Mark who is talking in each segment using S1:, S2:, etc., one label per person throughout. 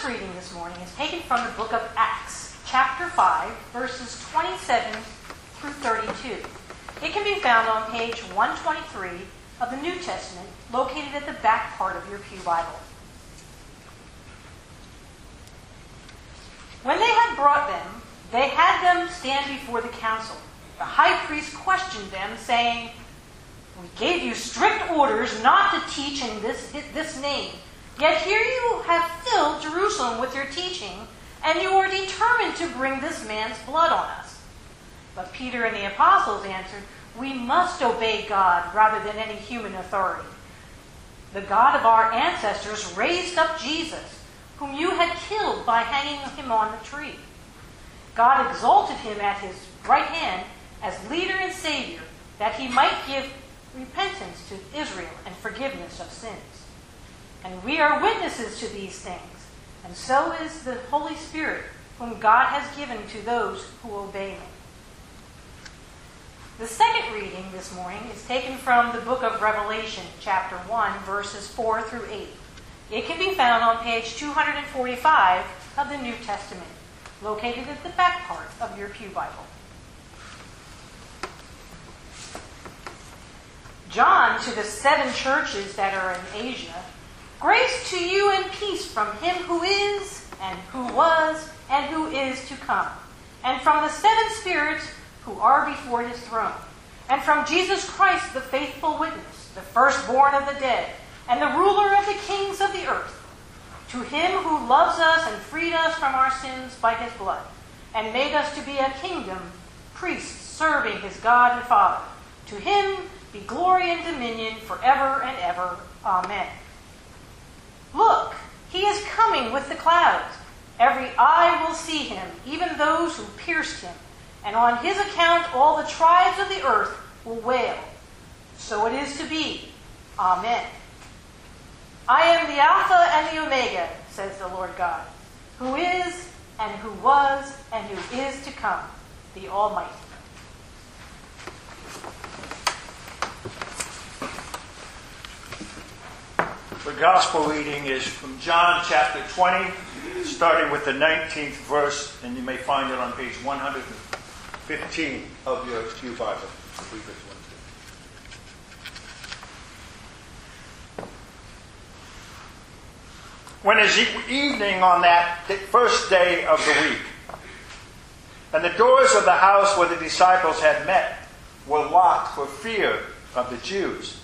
S1: reading this morning is taken from the book of Acts, chapter 5, verses 27 through 32. It can be found on page 123 of the New Testament, located at the back part of your pew Bible. When they had brought them, they had them stand before the council. The high priest questioned them, saying, "We gave you strict orders not to teach in this name. Yet here you have filled Jerusalem with your teaching, and you are determined to bring this man's blood on us." But Peter and the apostles answered, "We must obey God rather than any human authority. The God of our ancestors raised up Jesus, whom you had killed by hanging him on the tree. God exalted him at his right hand as leader and Savior, that he might give repentance to Israel and forgiveness of sins. And we are witnesses to these things, and so is the Holy Spirit, whom God has given to those who obey him." The second reading this morning is taken from the book of Revelation, chapter 1, verses 4 through 8. It can be found on page 245 of the New Testament, located at the back part of your pew Bible. John, to the 7 churches that are in Asia, grace to you and peace from him who is, and who was, and who is to come, and from the 7 spirits who are before his throne, and from Jesus Christ, the faithful witness, the firstborn of the dead, and the ruler of the kings of the earth. To him who loves us and freed us from our sins by his blood, and made us to be a kingdom, priests serving his God and Father. To him be glory and dominion forever and ever. Amen. Look, he is coming with the clouds. Every eye will see him, even those who pierced him. And on his account all the tribes of the earth will wail. So it is to be. Amen. I am the Alpha and the Omega, says the Lord God, who is, and who was, and who is to come, the Almighty.
S2: The gospel reading is from John chapter 20, starting with the 19th verse, and you may find it on page 115 of your pew Bible. I believe it's 115. When it was evening on that first day of the week, and the doors of the house where the disciples had met were locked for fear of the Jews,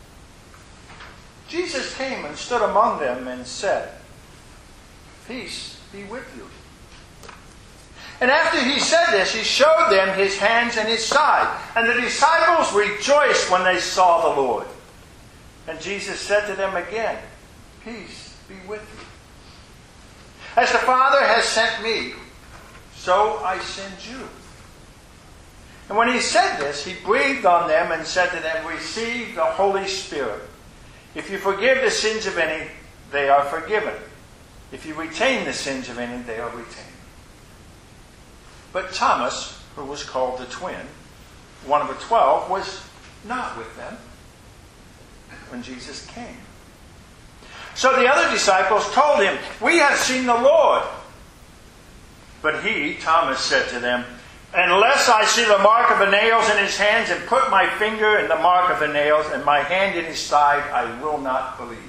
S2: Jesus came and stood among them and said, "Peace be with you." And after he said this, he showed them his hands and his side. And the disciples rejoiced when they saw the Lord. And Jesus said to them again, "Peace be with you. As the Father has sent me, so I send you." And when he said this, he breathed on them and said to them, "Receive the Holy Spirit. If you forgive the sins of any, they are forgiven. If you retain the sins of any, they are retained." But Thomas, who was called the twin, one of the 12, was not with them when Jesus came. So the other disciples told him, "We have seen the Lord." But he, Thomas, said to them, "Unless I see the mark of the nails in his hands and put my finger in the mark of the nails and my hand in his side, I will not believe."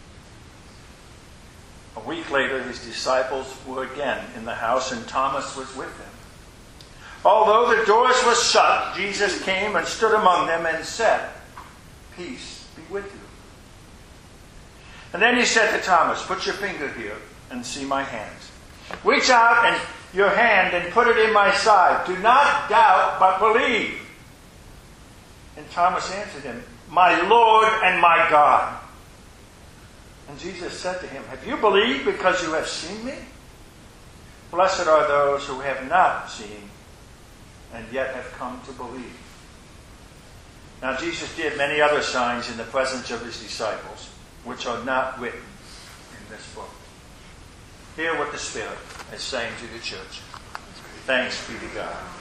S2: A week later, his disciples were again in the house, and Thomas was with them. Although the doors were shut, Jesus came and stood among them and said, "Peace be with you." And then he said to Thomas, "Put your finger here and see my hands. Reach out and your hand and put it in my side. Do not doubt, but believe." And Thomas answered him, "My Lord and my God." And Jesus said to him, "Have you believed because you have seen me? Blessed are those who have not seen and yet have come to believe." Now Jesus did many other signs in the presence of his disciples, which are not written in this book. Hear what the Spirit is saying to the church. Thanks be to God.